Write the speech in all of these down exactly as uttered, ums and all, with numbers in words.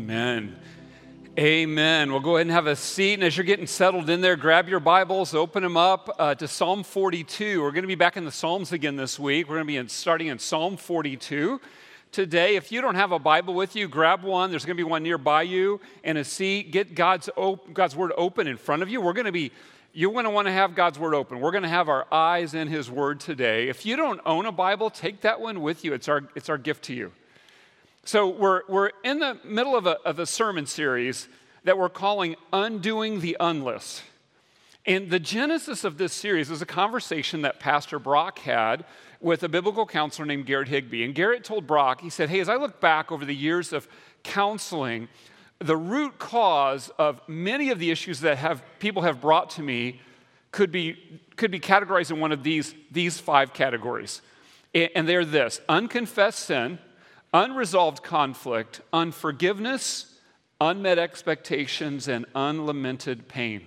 Amen. Amen. Well, go ahead and have a seat. And as you're getting settled in there, grab your Bibles, open them up uh, to Psalm forty-two. We're going to be back in the Psalms again this week. We're going to be in, starting in Psalm forty-two today. If you don't have a Bible with you, grab one. There's going to be one nearby you and a seat. Get God's, op- God's Word open in front of you. We're going to be, you're going to want to have God's Word open. We're going to have our eyes in His Word today. If you don't own a Bible, take that one with you. It's our, it's our gift to you. So we're we're in the middle of a, of a sermon series that we're calling Undoing the Unless. And the genesis of this series is a conversation that Pastor Brock had with a biblical counselor named Garrett Higbee. And Garrett told Brock, he said, hey, as I look back over the years of counseling, the root cause of many of the issues that have people have brought to me could be, could be categorized in one of these, these five categories. And they're this: unconfessed sin, unresolved conflict, unforgiveness, unmet expectations, and unlamented pain.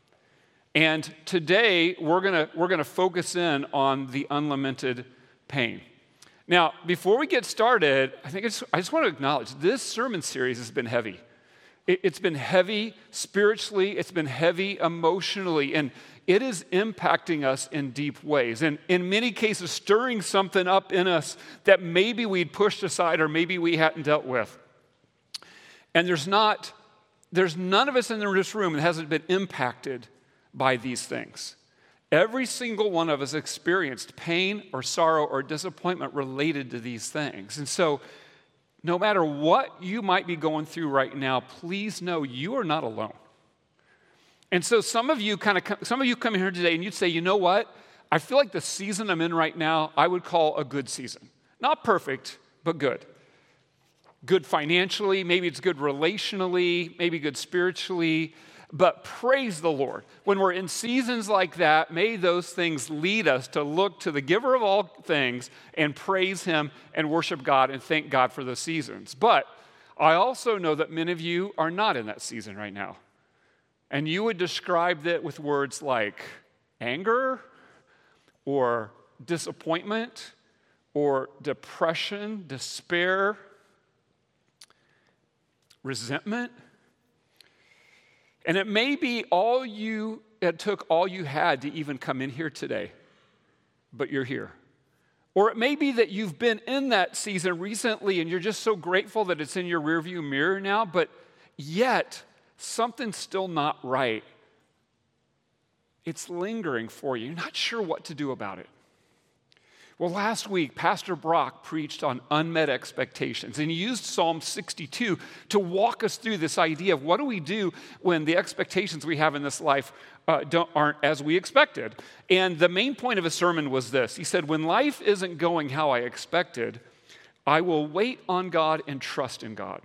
And today, we're gonna, we're gonna focus in on the unlamented pain. Now, before we get started, I think it's, I just want to acknowledge this sermon series has been heavy. It, it's been heavy spiritually, it's been heavy emotionally, and it is impacting us in deep ways, and in many cases stirring something up in us that maybe we'd pushed aside or maybe we hadn't dealt with. And there's not, there's none of us in this room that hasn't been impacted by these things. Every single one of us experienced pain or sorrow or disappointment related to these things. And so no matter what you might be going through right now, please know you are not alone. And so some of you kind of, some of you come here today and you'd say, you know what? I feel like the season I'm in right now, I would call a good season. Not perfect, but good. Good financially, maybe it's good relationally, maybe good spiritually, but praise the Lord. When we're in seasons like that, may those things lead us to look to the giver of all things and praise Him and worship God and thank God for those seasons. But I also know that many of you are not in that season right now. And you would describe that with words like anger or disappointment or depression, despair, resentment. And it may be all you, it took all you had to even come in here today, but you're here. Or it may be that you've been in that season recently and you're just so grateful that it's in your rearview mirror now, but yet something's still not right. It's lingering for you. You're not sure what to do about it. Well, last week, Pastor Brock preached on unmet expectations, and he used Psalm sixty-two to walk us through this idea of what do we do when the expectations we have in this life uh, don't, aren't as we expected. And the main point of his sermon was this. He said, when life isn't going how I expected, I will wait on God and trust in God.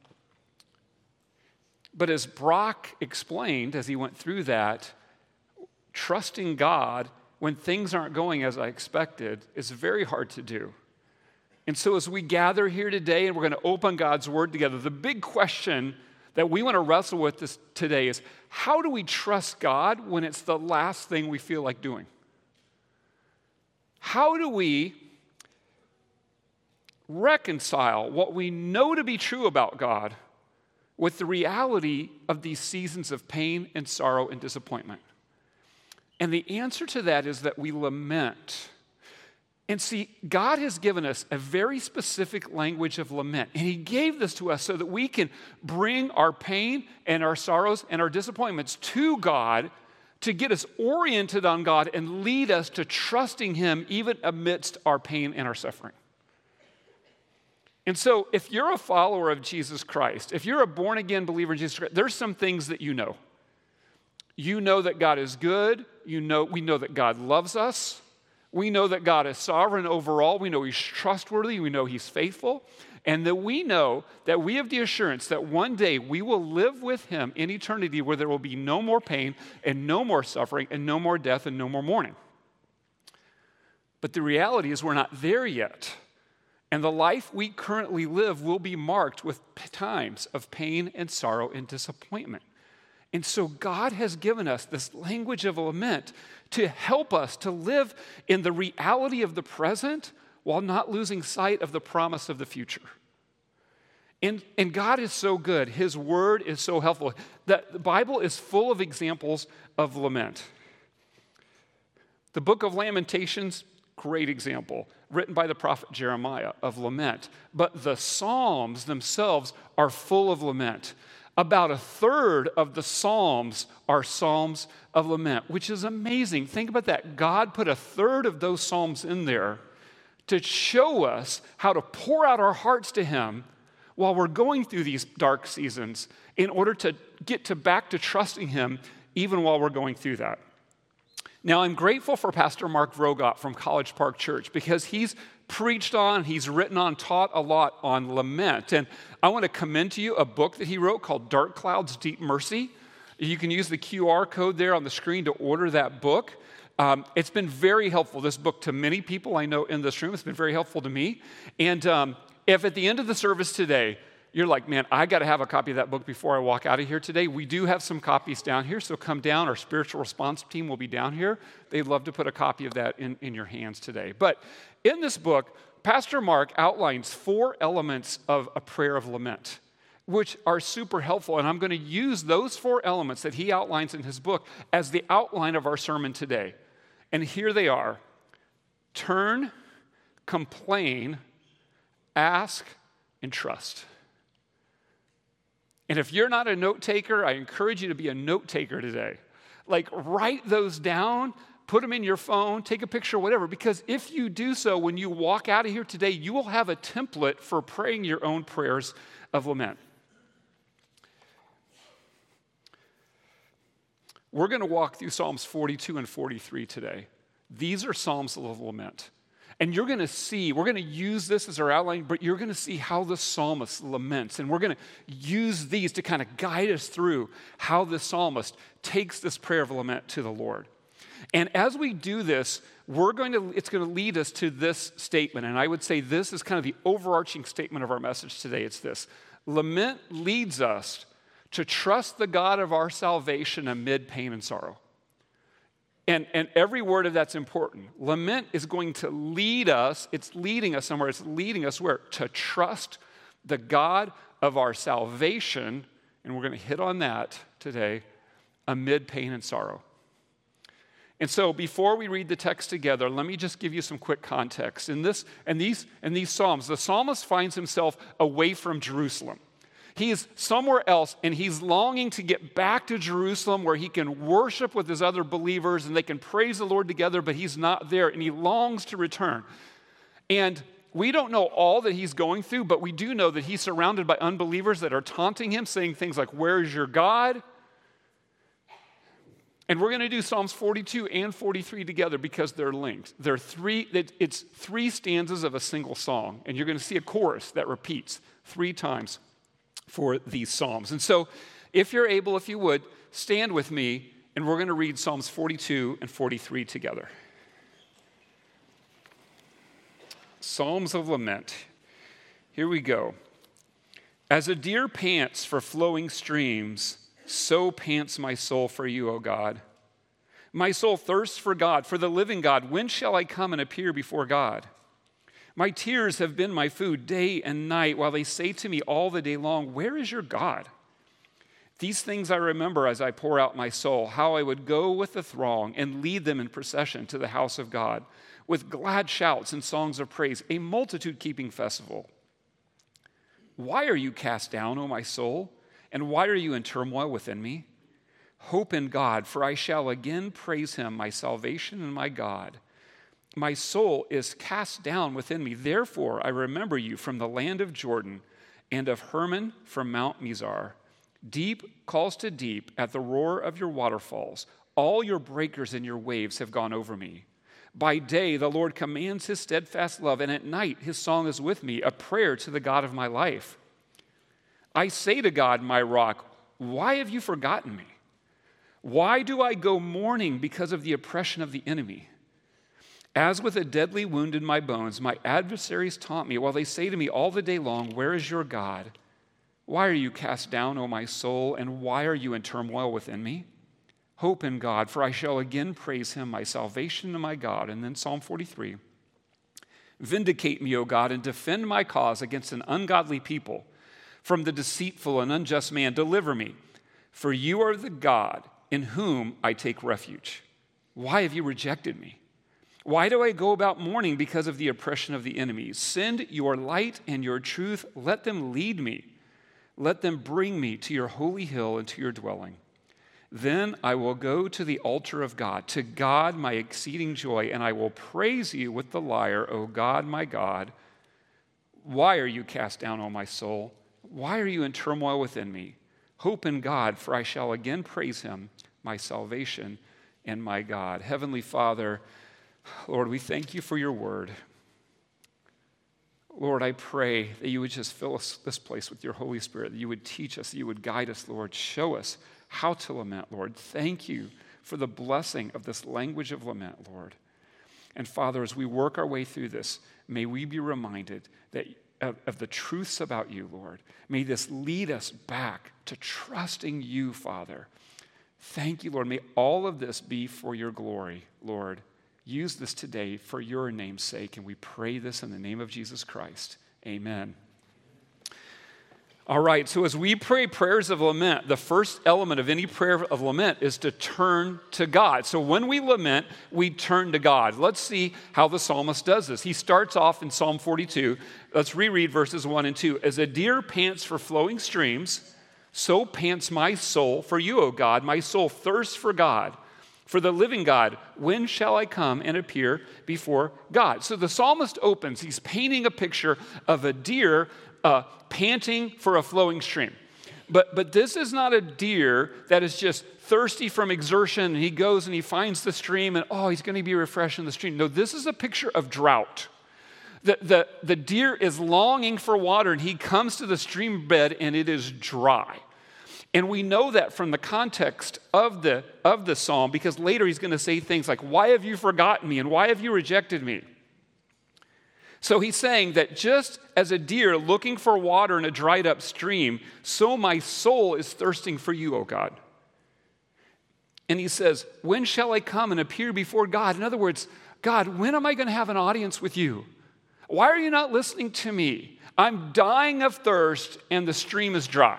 But as Brock explained as he went through that, trusting God when things aren't going as I expected is very hard to do. And so as we gather here today and we're going to open God's Word together, the big question that we want to wrestle with this today is, how do we trust God when it's the last thing we feel like doing? How do we reconcile what we know to be true about God with the reality of these seasons of pain and sorrow and disappointment? And the answer to that is that we lament. And see, God has given us a very specific language of lament. And He gave this to us so that we can bring our pain and our sorrows and our disappointments to God to get us oriented on God and lead us to trusting Him even amidst our pain and our suffering. And so if you're a follower of Jesus Christ, if you're a born-again believer in Jesus Christ, there's some things that you know. You know that God is good. You know, we know that God loves us. We know that God is sovereign over all. We know He's trustworthy. We know He's faithful. And that we know that we have the assurance that one day we will live with Him in eternity where there will be no more pain and no more suffering and no more death and no more mourning. But the reality is we're not there yet. And the life we currently live will be marked with times of pain and sorrow and disappointment. And so God has given us this language of lament to help us to live in the reality of the present while not losing sight of the promise of the future. And, and God is so good. His word is so helpful. The, the Bible is full of examples of lament. The book of Lamentations, great example, written by the prophet Jeremiah of lament. But the Psalms themselves are full of lament. About a third of the Psalms are Psalms of lament, which is amazing. Think about that. God put a third of those Psalms in there to show us how to pour out our hearts to Him while we're going through these dark seasons in order to get to back to trusting Him even while we're going through that. Now, I'm grateful for Pastor Mark Vroegop from College Park Church because he's preached on, he's written on, taught a lot on lament. And I want to commend to you a book that he wrote called Dark Clouds, Deep Mercy. You can use the Q R code there on the screen to order that book. Um, it's been very helpful, this book, to many people I know in this room. It's been very helpful to me. And um, if at the end of the service today, you're like, man, I got to have a copy of that book before I walk out of here today, we do have some copies down here, so come down. Our spiritual response team will be down here. They'd love to put a copy of that in, in your hands today. But in this book, Pastor Mark outlines four elements of a prayer of lament, which are super helpful. And I'm going to use those four elements that he outlines in his book as the outline of our sermon today. And here they are: turn, complain, ask, and trust. And if you're not a note taker, I encourage you to be a note taker today. Like, write those down, put them in your phone, take a picture, whatever, because if you do so, when you walk out of here today, you will have a template for praying your own prayers of lament. We're going to walk through Psalms forty-two and forty-three today. These are Psalms of lament. And you're going to see, we're going to use this as our outline, but you're going to see how the psalmist laments. And we're going to use these to kind of guide us through how the psalmist takes this prayer of lament to the Lord. And as we do this, we're going to, it's going to lead us to this statement. And I would say this is kind of the overarching statement of our message today. It's this: lament leads us to trust the God of our salvation amid pain and sorrow. And, and every word of that's important. Lament is going to lead us, it's leading us somewhere, it's leading us where? To trust the God of our salvation, and we're going to hit on that today, amid pain and sorrow. And so before we read the text together, let me just give you some quick context. In this, in these, in these Psalms, the psalmist finds himself away from Jerusalem. He is somewhere else, and he's longing to get back to Jerusalem where he can worship with his other believers and they can praise the Lord together, but he's not there, and he longs to return. And we don't know all that he's going through, but we do know that he's surrounded by unbelievers that are taunting him, saying things like, "Where is your God?" And we're going to do Psalms forty-two and forty-three together because they're linked. They're three, it's three stanzas of a single song, and you're going to see a chorus that repeats three times for these Psalms. And so if you're able, if you would, stand with me, and we're going to read Psalms forty-two and forty-three together. Psalms of lament. Here we go. As a deer pants for flowing streams, so pants my soul for you, O God. My soul thirsts for God, for the living God. When shall I come and appear before God? My tears have been my food day and night, while they say to me all the day long, "Where is your God?" These things I remember as I pour out my soul, how I would go with the throng and lead them in procession to the house of God, with glad shouts and songs of praise, a multitude keeping festival. Why are you cast down, O my soul? And why are you in turmoil within me? Hope in God, for I shall again praise him, my salvation and my God. My soul is cast down within me. Therefore, I remember you from the land of Jordan and of Hermon from Mount Mizar. Deep calls to deep at the roar of your waterfalls. All your breakers and your waves have gone over me. By day, the Lord commands his steadfast love, and at night, his song is with me, a prayer to the God of my life. I say to God, my rock, why have you forgotten me? Why do I go mourning because of the oppression of the enemy? As with a deadly wound in my bones, my adversaries taunt me, while they say to me all the day long, "Where is your God?" Why are you cast down, O my soul, and why are you in turmoil within me? Hope in God, for I shall again praise him, my salvation and my God. And then Psalm forty-three. Vindicate me, O God, and defend my cause against an ungodly people. From the deceitful and unjust man, deliver me. For you are the God in whom I take refuge. Why have you rejected me? Why do I go about mourning because of the oppression of the enemies? Send your light and your truth. Let them lead me. Let them bring me to your holy hill and to your dwelling. Then I will go to the altar of God, to God my exceeding joy, and I will praise you with the lyre, O God, my God. Why are you cast down, O my soul? Why are you in turmoil within me? Hope in God, for I shall again praise him, my salvation and my God. Heavenly Father, Lord, we thank you for your word. Lord, I pray that you would just fill us, this place with your Holy Spirit, that you would teach us, that you would guide us, Lord. Show us how to lament, Lord. Thank you for the blessing of this language of lament, Lord. And Father, as we work our way through this, may we be reminded that of, of the truths about you, Lord. May this lead us back to trusting you, Father. Thank you, Lord. May all of this be for your glory, Lord. Use this today for your name's sake, and we pray this in the name of Jesus Christ. Amen. All right, so as we pray prayers of lament, the first element of any prayer of lament is to turn to God. So when we lament, we turn to God. Let's see how the psalmist does this. He starts off in Psalm forty-two. Let's reread verses one and two. As a deer pants for flowing streams, so pants my soul for you, O God. My soul thirsts for God, for the living God. When shall I come and appear before God? So the psalmist opens. He's painting a picture of a deer uh, panting for a flowing stream. But, but this is not a deer that is just thirsty from exertion, and he goes and he finds the stream, and oh, he's going to be refreshed in the stream. No, this is a picture of drought. The, the, the deer is longing for water, and he comes to the stream bed, and it is dry. And we know that from the context of the, of the psalm, because later he's going to say things like, why have you forgotten me, and why have you rejected me? So he's saying that just as a deer looking for water in a dried up stream, so my soul is thirsting for you, O God. And he says, when shall I come and appear before God? In other words, God, when am I going to have an audience with you? Why are you not listening to me? I'm dying of thirst and the stream is dry.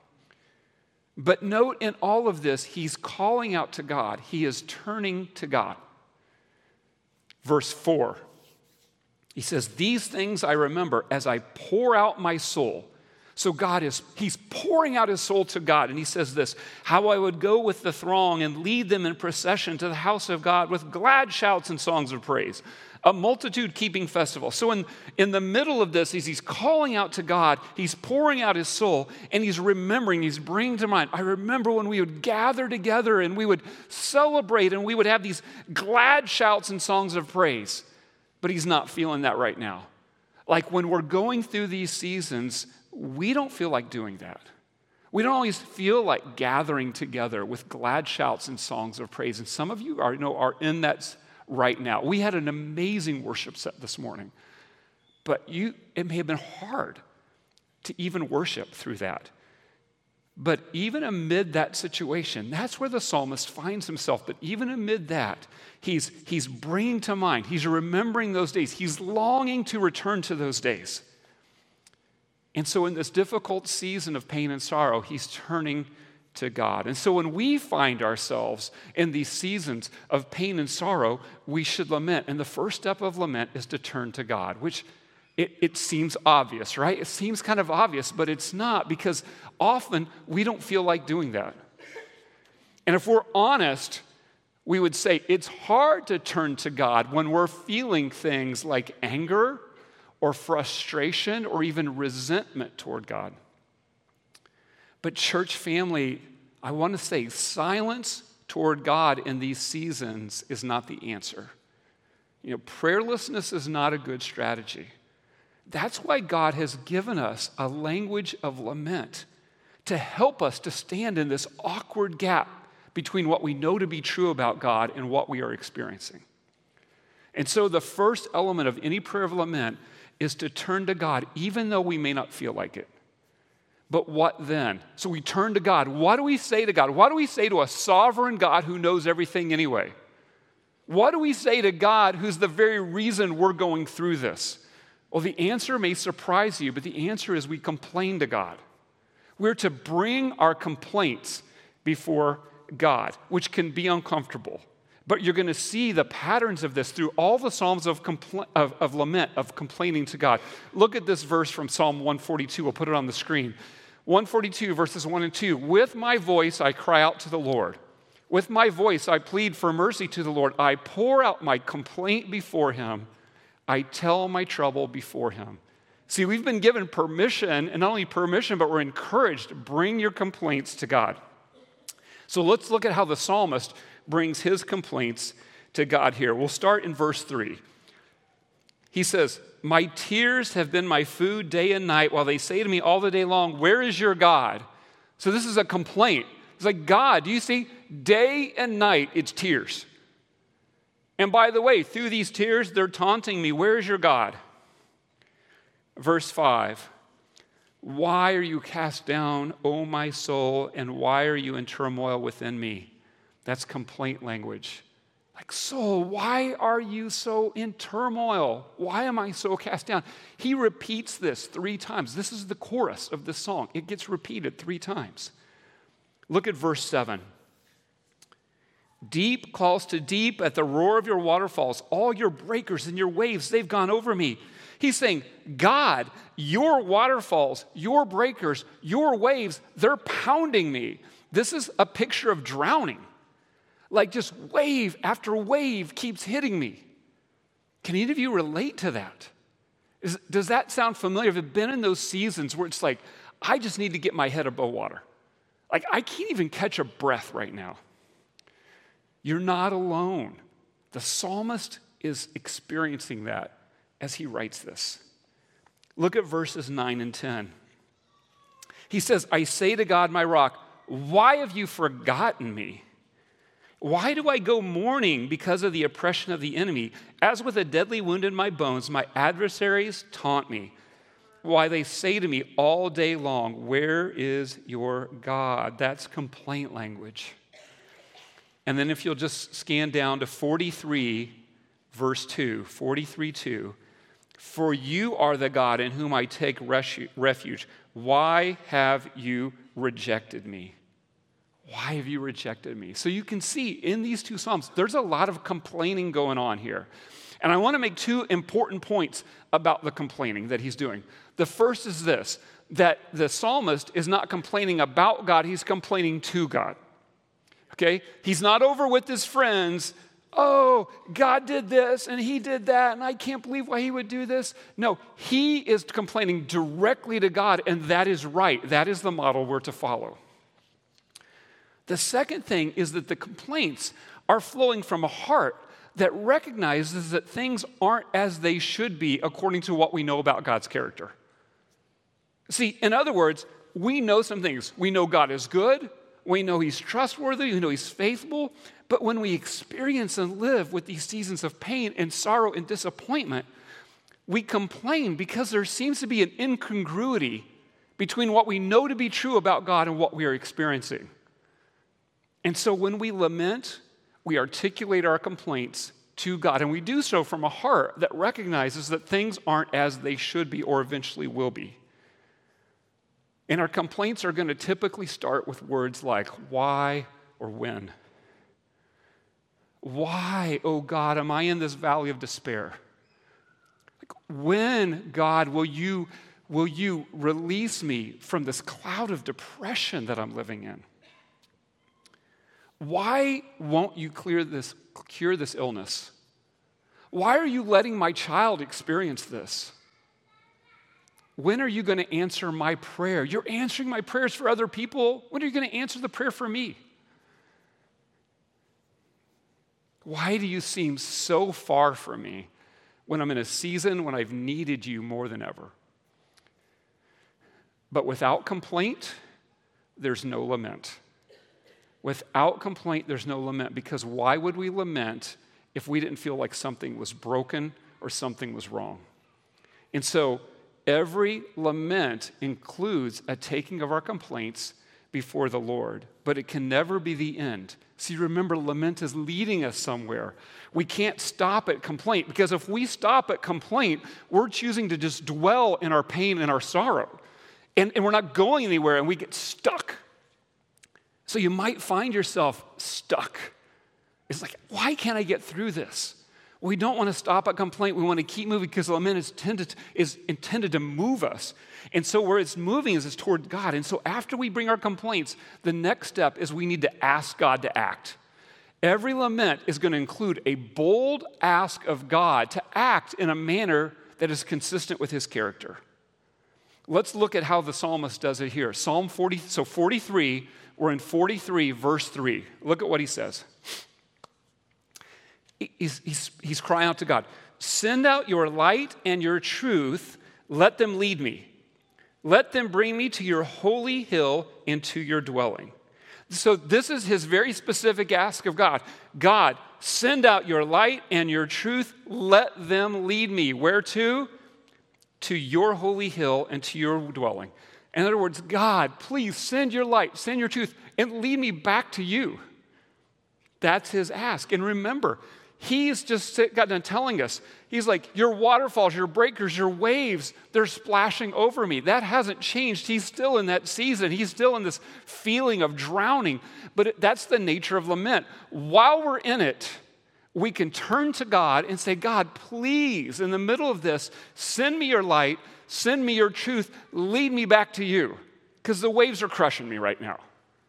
But note in all of this, he's calling out to God. He is turning to God. Verse four. He says, these things I remember as I pour out my soul. So God is, he's pouring out his soul to God. And he says this, how I would go with the throng and lead them in procession to the house of God with glad shouts and songs of praise. A multitude keeping festival. So in, in the middle of this, as he's calling out to God, he's pouring out his soul, and he's remembering, he's bringing to mind, I remember when we would gather together and we would celebrate and we would have these glad shouts and songs of praise. But he's not feeling that right now. Like when we're going through these seasons, we don't feel like doing that. We don't always feel like gathering together with glad shouts and songs of praise. And some of you are, you know, are in that right now. We had an amazing worship set this morning. But you, it may have been hard to even worship through that. But even amid that situation, that's where the psalmist finds himself. But even amid that, he's, he's bringing to mind, he's remembering those days. He's longing to return to those days. And so in this difficult season of pain and sorrow, he's turning to God. And so when we find ourselves in these seasons of pain and sorrow, we should lament. And the first step of lament is to turn to God, which It, it seems obvious, right? It seems kind of obvious, but it's not, because often we don't feel like doing that. And if we're honest, we would say it's hard to turn to God when we're feeling things like anger or frustration or even resentment toward God. But church family, I want to say silence toward God in these seasons is not the answer. You know, prayerlessness is not a good strategy. That's why God has given us a language of lament to help us to stand in this awkward gap between what we know to be true about God and what we are experiencing. And so the first element of any prayer of lament is to turn to God, even though we may not feel like it. But what then? So we turn to God. What do we say to God? What do we say to a sovereign God who knows everything anyway? What do we say to God who's the very reason we're going through this? Well, the answer may surprise you, but the answer is we complain to God. We're to bring our complaints before God, which can be uncomfortable. But you're going to see the patterns of this through all the Psalms of, compl- of, of lament, of complaining to God. Look at this verse from Psalm one forty-two. We'll put it on the screen. one forty-two, verses one and two. With my voice I cry out to the Lord. With my voice I plead for mercy to the Lord. I pour out my complaint before him. I tell my trouble before him. See, we've been given permission, and not only permission, but we're encouraged to bring your complaints to God. So let's look at how the psalmist brings his complaints to God here. We'll start in verse three. He says, my tears have been my food day and night, while they say to me all the day long, where is your God? So this is a complaint. It's like, God, do you see? Day and night, it's tears. And by the way, through these tears, they're taunting me. Where is your God? Verse five. Why are you cast down, O my soul, and why are you in turmoil within me? That's complaint language. Like, soul, why are you so in turmoil? Why am I so cast down? He repeats this three times. This is the chorus of the song. It gets repeated three times. Look at verse seven. Deep calls to deep at the roar of your waterfalls. All your breakers and your waves, they've gone over me. He's saying, God, your waterfalls, your breakers, your waves, they're pounding me. This is a picture of drowning. Like just wave after wave keeps hitting me. Can any of you relate to that? Is, does that sound familiar? Have you been in those seasons where it's like, I just need to get my head above water? Like, I can't even catch a breath right now. You're not alone. The psalmist is experiencing that as he writes this. Look at verses nine and ten. He says, I say to God, my rock, why have you forgotten me? Why do I go mourning because of the oppression of the enemy? As with a deadly wound in my bones, my adversaries taunt me. Why they say to me all day long, where is your God? That's complaint language. And then if you'll just scan down to forty-three, verse two, forty-three two. For you are the God in whom I take refuge. Why have you rejected me? Why have you rejected me? So you can see in these two Psalms, there's a lot of complaining going on here. And I want to make two important points about the complaining that he's doing. The first is this, that the psalmist is not complaining about God, he's complaining to God. Okay? He's not over with his friends. Oh, God did this and he did that, and I can't believe why he would do this. No, he is complaining directly to God, and that is right. That is the model we're to follow. The second thing is that the complaints are flowing from a heart that recognizes that things aren't as they should be according to what we know about God's character. See, in other words, we know some things. We know God is good. We know he's trustworthy. We know he's faithful. But when we experience and live with these seasons of pain and sorrow and disappointment, we complain because there seems to be an incongruity between what we know to be true about God and what we are experiencing. And so when we lament, we articulate our complaints to God, and we do so from a heart that recognizes that things aren't as they should be or eventually will be. And our complaints are going to typically start with words like why or when. Why, oh God, am I in this valley of despair? Like, when, God, will you, will you release me from this cloud of depression that I'm living in? Why won't you clear this, cure this illness? Why are you letting my child experience this? When are you going to answer my prayer? You're answering my prayers for other people. When are you going to answer the prayer for me? Why do you seem so far from me when I'm in a season when I've needed you more than ever? But without complaint, there's no lament. Without complaint, there's no lament, because why would we lament if we didn't feel like something was broken or something was wrong? And so every lament includes a taking of our complaints before the Lord, but it can never be the end. See, remember, lament is leading us somewhere. We can't stop at complaint, because if we stop at complaint, we're choosing to just dwell in our pain and our sorrow. And, and we're not going anywhere, and we get stuck. So you might find yourself stuck. It's like, why can't I get through this? We don't want to stop at complaint. We want to keep moving because lament is, tended, is intended to move us. And so where it's moving is, is toward God. And so after we bring our complaints, the next step is we need to ask God to act. Every lament is going to include a bold ask of God to act in a manner that is consistent with his character. Let's look at how the psalmist does it here. Psalm forty, so forty-three, we're in forty-three, verse three. Look at what he says. He's, he's, he's crying out to God, send out your light and your truth, let them lead me. Let them bring me to your holy hill and to your dwelling. So this is his very specific ask of God. God, send out your light and your truth, let them lead me. Where to? To your holy hill and to your dwelling. In other words, God, please send your light, send your truth, and lead me back to you. That's his ask. And remember, he's just got done telling us, he's like, your waterfalls, your breakers, your waves, they're splashing over me. That hasn't changed. He's still in that season. He's still in this feeling of drowning. But it, that's the nature of lament. While we're in it, we can turn to God and say, God, please, in the middle of this, send me your light, send me your truth, lead me back to you, because the waves are crushing me right now.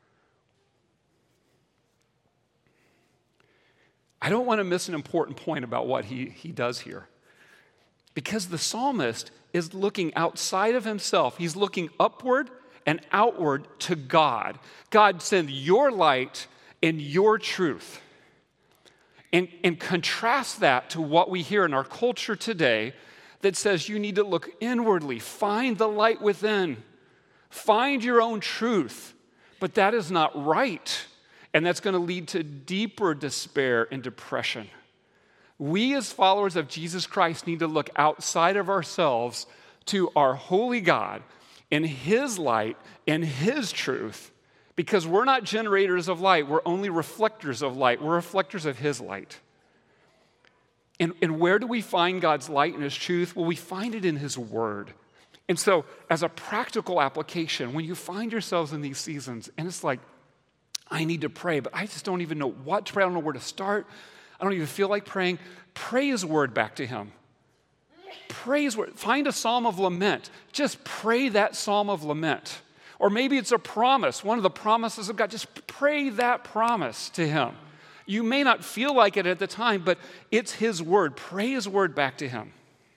I don't want to miss an important point about what he, he does here. Because the psalmist is looking outside of himself. He's looking upward and outward to God. God, send your light and your truth. And, and contrast that to what we hear in our culture today that says you need to look inwardly, find the light within, find your own truth. But that is not right. And that's going to lead to deeper despair and depression. We as followers of Jesus Christ need to look outside of ourselves to our holy God and his light and his truth, because we're not generators of light. We're only reflectors of light. We're reflectors of his light. And, and where do we find God's light and his truth? Well, we find it in his word. And so as a practical application, when you find yourselves in these seasons, and it's like, I need to pray, but I just don't even know what to pray. I don't know where to start. I don't even feel like praying. Pray his word back to him. Pray his word. Find a psalm of lament. Just pray that psalm of lament. Or maybe it's a promise, one of the promises of God. Just pray that promise to him. You may not feel like it at the time, but it's his word. Pray his word back to him.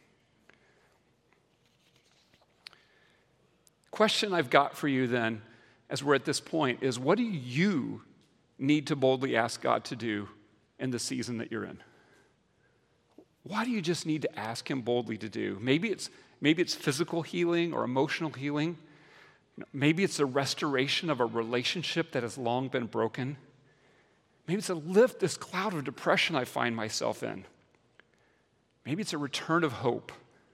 Question I've got for you then, as we're at this point, is what do you need to boldly ask God to do in the season that you're in? What do you just need to ask him boldly to do? Maybe it's, maybe it's physical healing or emotional healing. Maybe it's a restoration of a relationship that has long been broken. Maybe it's a lift this cloud of depression I find myself in. Maybe it's a return of hope.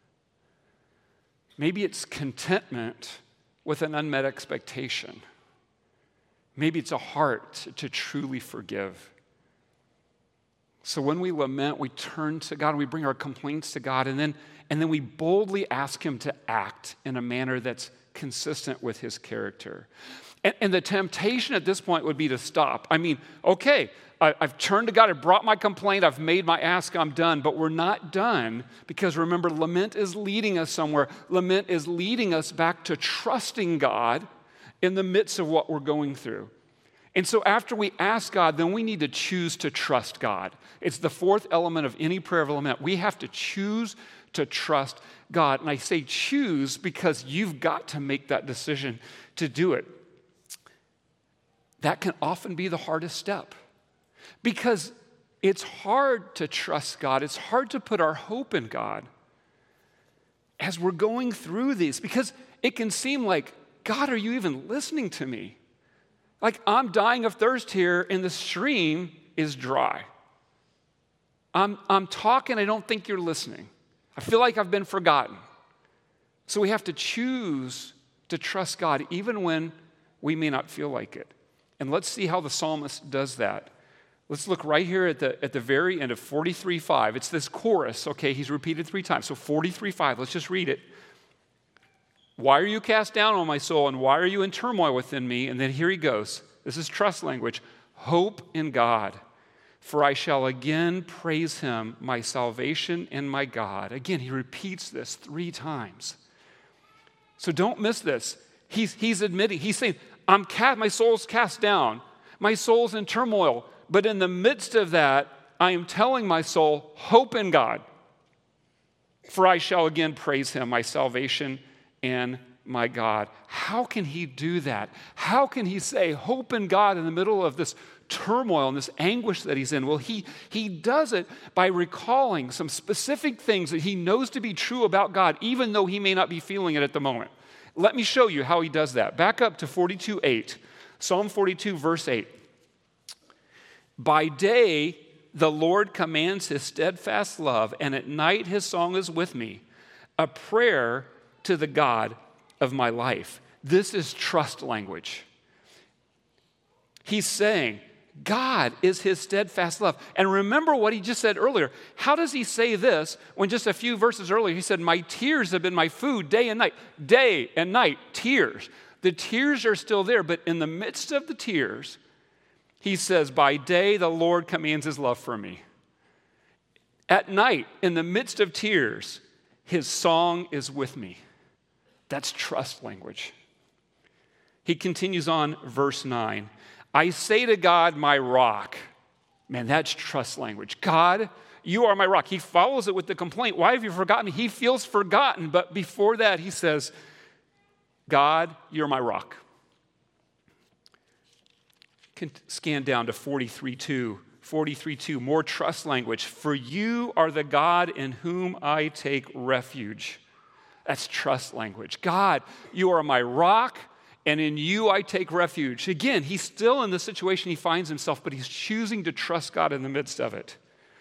Maybe it's contentment with an unmet expectation. Maybe it's a heart to truly forgive. So when we lament, we turn to God, and we bring our complaints to God, and then, and then we boldly ask him to act in a manner that's consistent with his character. And, and the temptation at this point would be to stop. I mean, okay, I, I've turned to God, I've brought my complaint, I've made my ask, I'm done. But we're not done, because remember, lament is leading us somewhere. Lament is leading us back to trusting God in the midst of what we're going through. And so after we ask God, then we need to choose to trust God. It's the fourth element of any prayer of lament. We have to choose to trust God. And I say choose because you've got to make that decision to do it. That can often be the hardest step, because it's hard to trust God. It's hard to put our hope in God as we're going through these, because it can seem like, God, are you even listening to me? Like I'm dying of thirst here and the stream is dry. I'm, I'm talking, I don't think you're listening. I feel like I've been forgotten. So we have to choose to trust God even when we may not feel like it. And let's see how the psalmist does that. Let's look right here at the, at the very end of forty-three five. It's this chorus, okay? He's repeated three times. So forty-three five, let's just read it. Why are you cast down, O my soul, and why are you in turmoil within me? And then here he goes. This is trust language. Hope in God, for I shall again praise him, my salvation and my God. Again, he repeats this three times. So don't miss this. He's, he's admitting, he's saying, I'm cast, my soul's cast down. My soul's in turmoil. But in the midst of that, I am telling my soul, hope in God. For I shall again praise him, my salvation and my God. How can he do that? How can he say hope in God in the middle of this turmoil and this anguish that he's in? Well, he, he does it by recalling some specific things that he knows to be true about God, even though he may not be feeling it at the moment. Let me show you how he does that. Back up to forty-two eight, Psalm forty-two, verse eight. By day, the Lord commands his steadfast love, and at night his song is with me, a prayer to the God of my life. This is trust language. He's saying, God is his steadfast love. And remember what he just said earlier. How does he say this when just a few verses earlier he said, my tears have been my food day and night. Day and night, tears. The tears are still there, but in the midst of the tears, he says, by day the Lord commands his love for me. At night, in the midst of tears, his song is with me. That's trust language. He continues on, verse nine. I say to God, my rock. Man, that's trust language. God, you are my rock. He follows it with the complaint. Why have you forgotten me? He feels forgotten. But before that, he says, God, you're my rock. Can scan down to forty-three two. forty-three two, more trust language. For you are the God in whom I take refuge. That's trust language. God, you are my rock, and in you I take refuge. Again, he's still in the situation he finds himself, but he's choosing to trust God in the midst of it.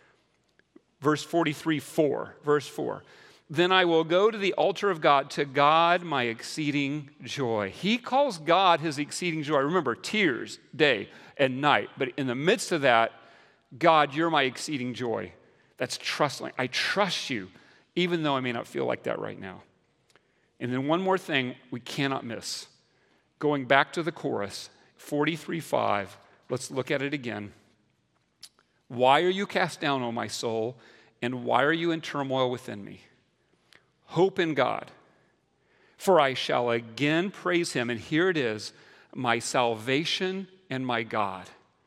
Verse forty-three four, verse four. Then I will go to the altar of God, to God my exceeding joy. He calls God his exceeding joy. Remember, tears, day and night. But in the midst of that, God, you're my exceeding joy. That's trusting. I trust you, even though I may not feel like that right now. And then one more thing we cannot miss. Going back to the chorus, forty-three five, let's look at it again. Why are you cast down, O my soul, and why are you in turmoil within me? Hope in God, for I shall again praise him. And here it is, my salvation and my God.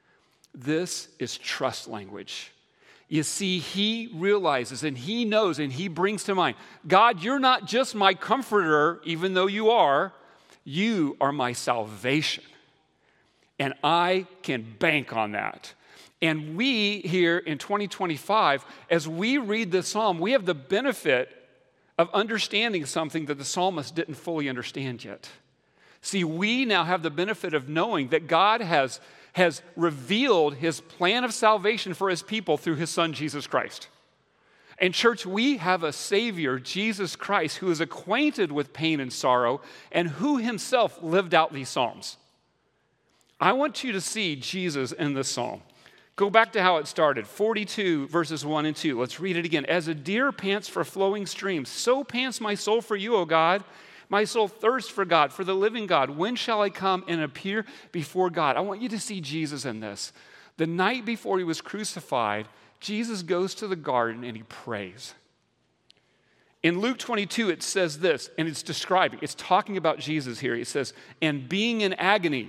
This is trust language. You see, he realizes and he knows and he brings to mind, God, you're not just my comforter, even though you are. You are my salvation. And I can bank on that. And we here in twenty twenty-five, as we read this psalm, we have the benefit of understanding something that the psalmist didn't fully understand yet. See, we now have the benefit of knowing that God has, has revealed his plan of salvation for his people through his son, Jesus Christ. And church, we have a Savior, Jesus Christ, who is acquainted with pain and sorrow and who himself lived out these psalms. I want you to see Jesus in this psalm. Go back to how it started, forty-two verses one and two. Let's read it again. As a deer pants for flowing streams, so pants my soul for you, O God. My soul thirsts for God, for the living God. When shall I come and appear before God? I want you to see Jesus in this. The night before he was crucified, Jesus goes to the garden and he prays. In Luke twenty-two, it says this, and it's describing, it's talking about Jesus here. It says, and being in agony,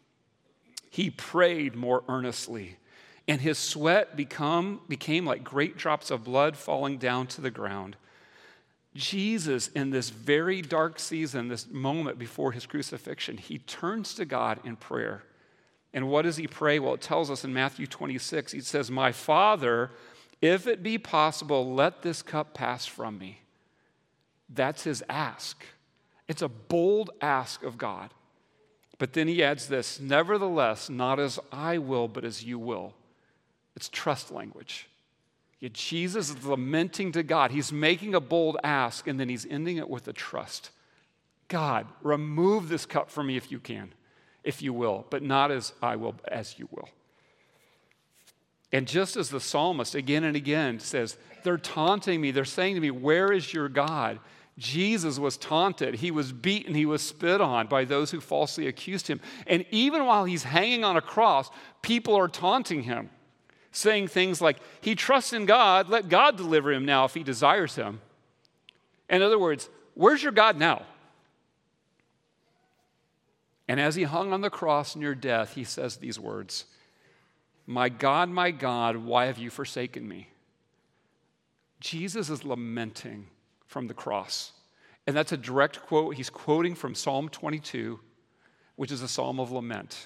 he prayed more earnestly. And his sweat become, became like great drops of blood falling down to the ground. Jesus, in this very dark season, this moment before his crucifixion, he turns to God in prayer. And what does he pray? Well, it tells us in Matthew twenty-six, he says, my Father, if it be possible, let this cup pass from me. That's his ask. It's a bold ask of God. But then he adds this, nevertheless, not as I will, but as you will. It's trust language. Yet Jesus is lamenting to God. He's making a bold ask, and then he's ending it with a trust. God, remove this cup from me if you can, if you will, but not as I will, but as you will. And just as the psalmist again and again says, they're taunting me, they're saying to me, where is your God? Jesus was taunted, he was beaten, he was spit on by those who falsely accused him. And even while he's hanging on a cross, people are taunting him, saying things like, he trusts in God, let God deliver him now if he desires him. In other words, where's your God now? And as he hung on the cross near death, he says these words, my God, my God, why have you forsaken me? Jesus is lamenting from the cross. And that's a direct quote. He's quoting from Psalm twenty-two, which is a psalm of lament.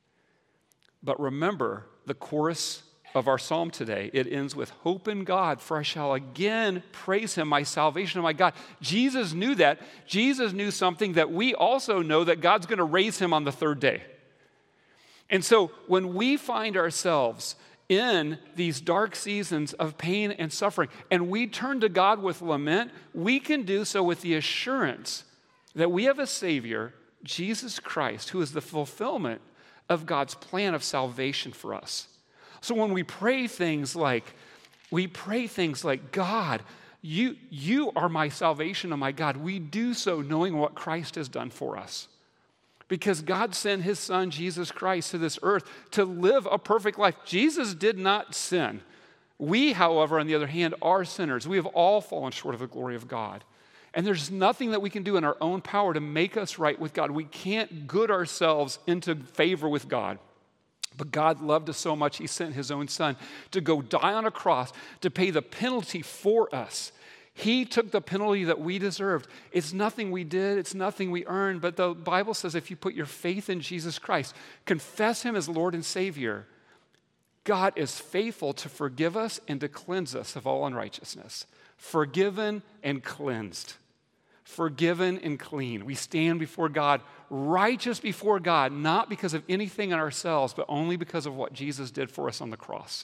But remember, the chorus of our psalm today, it ends with hope in God, for I shall again praise him, my salvation and my God. Jesus knew that. Jesus knew something that we also know, that God's going to raise him on the third day. And so when we find ourselves in these dark seasons of pain and suffering, and we turn to God with lament, we can do so with the assurance that we have a Savior, Jesus Christ, who is the fulfillment of God's plan of salvation for us. So when we pray things like, we pray things like, God, you, you are my salvation and my God, we do so knowing what Christ has done for us. Because God sent his son, Jesus Christ, to this earth to live a perfect life. Jesus did not sin. We, however, on the other hand, are sinners. We have all fallen short of the glory of God. And there's nothing that we can do in our own power to make us right with God. We can't good ourselves into favor with God. But God loved us so much, he sent his own son to go die on a cross to pay the penalty for us. He took the penalty that we deserved. It's nothing we did, it's nothing we earned, but the Bible says if you put your faith in Jesus Christ, confess him as Lord and Savior, God is faithful to forgive us and to cleanse us of all unrighteousness. Forgiven and cleansed. Forgiven and clean. We stand before God, righteous before God, not because of anything in ourselves, but only because of what Jesus did for us on the cross.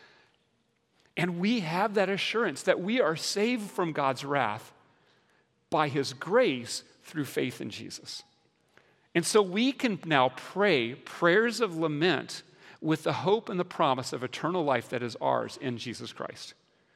And we have that assurance that we are saved from God's wrath by his grace through faith in Jesus. And so we can now pray prayers of lament with the hope and the promise of eternal life that is ours in Jesus Christ.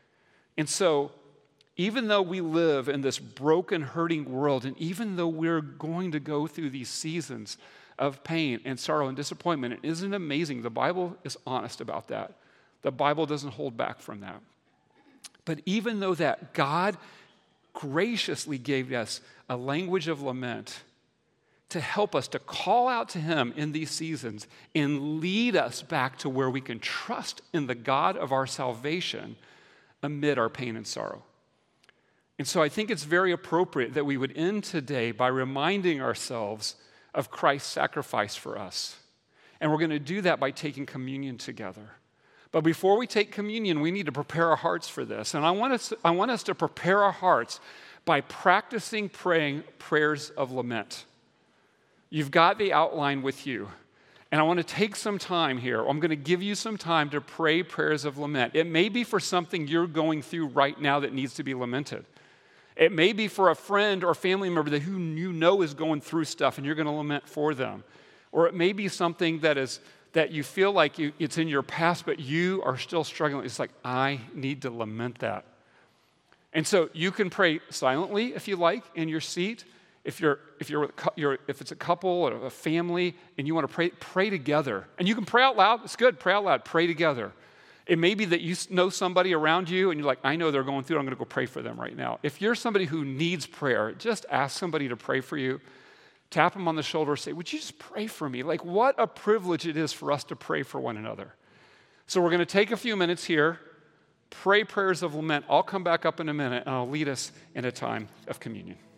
And so, even though we live in this broken, hurting world, and even though we're going to go through these seasons of pain and sorrow and disappointment, it isn't amazing. The Bible is honest about that. The Bible doesn't hold back from that. But even though that, God graciously gave us a language of lament to help us to call out to him in these seasons and lead us back to where we can trust in the God of our salvation amid our pain and sorrow. And so I think it's very appropriate that we would end today by reminding ourselves of Christ's sacrifice for us. And we're going to do that by taking communion together. But before we take communion, we need to prepare our hearts for this. And I want us, I want us to prepare our hearts by practicing praying prayers of lament. You've got the outline with you. And I want to take some time here. I'm going to give you some time to pray prayers of lament. It may be for something you're going through right now that needs to be lamented. It may be for a friend or family member that who you know is going through stuff and you're going to lament for them. Or it may be something that is that you feel like you, it's in your past, but you are still struggling. It's like, I need to lament that. And so you can pray silently if you like in your seat. If you're if you're, you're if it's a couple or a family and you want to pray, pray together. And you can pray out loud. It's good. Pray out loud. Pray together. It may be that you know somebody around you and you're like, I know they're going through it. I'm going to go pray for them right now. If you're somebody who needs prayer, just ask somebody to pray for you. Tap them on the shoulder and say, would you just pray for me? Like, what a privilege it is for us to pray for one another. So we're going to take a few minutes here, pray prayers of lament. I'll come back up in a minute and I'll lead us in a time of communion.